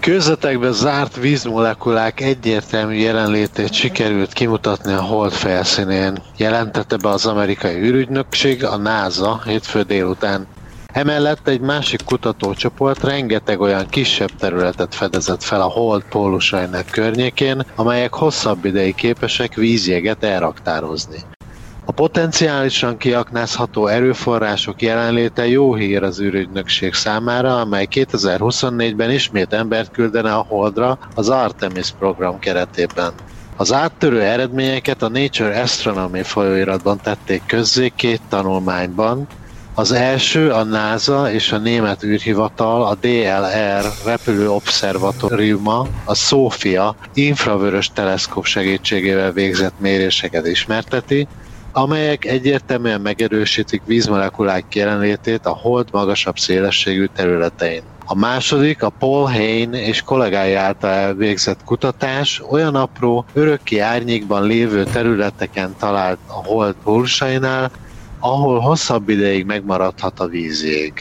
Kőzetekbe zárt vízmolekulák egyértelmű jelenlétét sikerült kimutatni a Hold felszínén, jelentette be az amerikai űrügynökség, a NASA hétfő délután. Emellett egy másik kutatócsoport rengeteg olyan kisebb területet fedezett fel a Hold pólusainak környékén, amelyek hosszabb ideig képesek vízjeget elraktározni. A potenciálisan kiaknázható erőforrások jelenléte jó hír az űrügynökség számára, amely 2024-ben ismét embert küldene a Holdra az Artemis program keretében. Az áttörő eredményeket a Nature Astronomy folyóiratban tették közzé két tanulmányban. Az első a NASA és a német űrhivatal a DLR repülő obszervatóriuma, a SOFIA infravörös teleszkóp segítségével végzett méréseket ismerteti, amelyek egyértelműen megerősítik vízmolekulák jelenlétét a Hold magasabb szélességű területein. A második, a Paul Hayne és kollégái által elvégzett kutatás olyan apró, örökké árnyékban lévő területeken talált a Hold pólusainál, ahol hosszabb ideig megmaradhat a vízjég.